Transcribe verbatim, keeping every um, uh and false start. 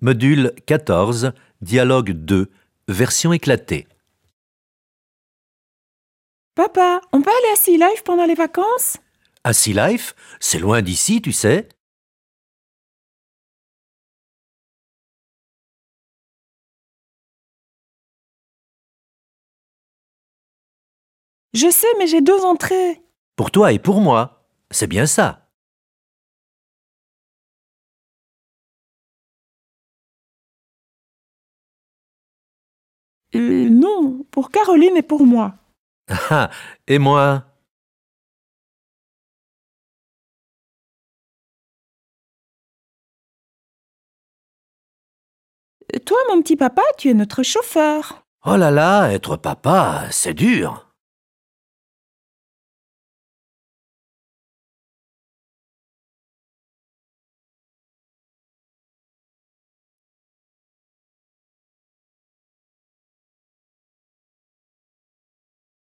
Module quatorze, dialogue deux, version éclatée. Papa, on peut aller à Sea Life pendant les vacances? À Sea Life, c'est loin d'ici, tu sais. Je sais, mais j'ai deux entrées. Pour toi et pour moi. C'est bien ça. Euh, non, pour Caroline et pour moi. Ah, et moi? Toi, mon petit papa, tu es notre chauffeur. Oh là là, être papa, c'est dur.